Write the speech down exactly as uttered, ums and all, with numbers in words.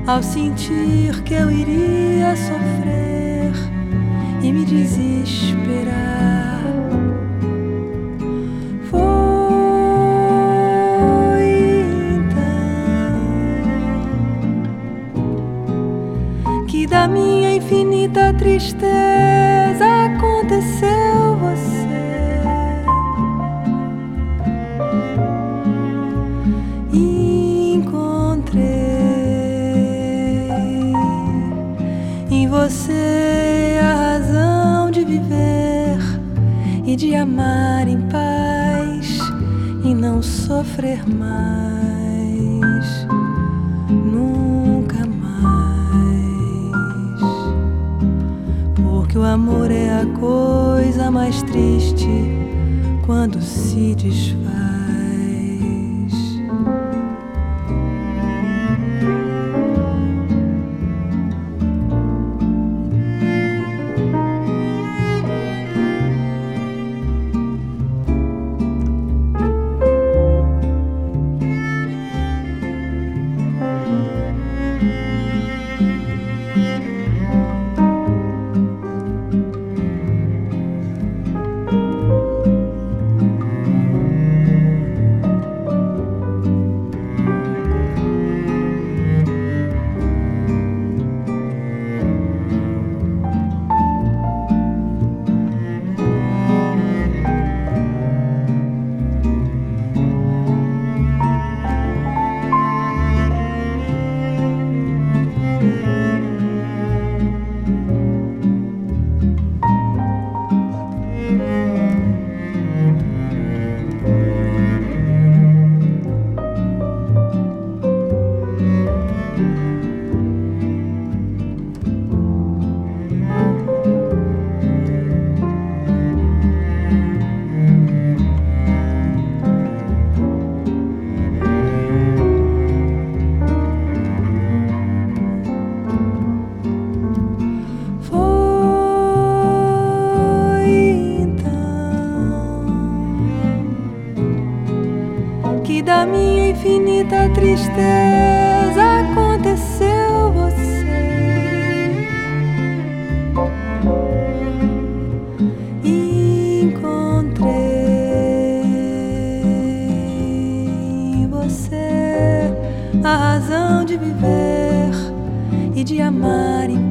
ao sentir que eu iria sofrer e me desesperar. Foi então que da minha infinita tristeza aconteceu você. Em você a razão de viver e de amar em paz e não sofrer mais, nunca mais. Porque o amor é a coisa mais triste quando se desfaz. Que da minha infinita tristeza aconteceu você. Encontrei em você a razão de viver e de amar em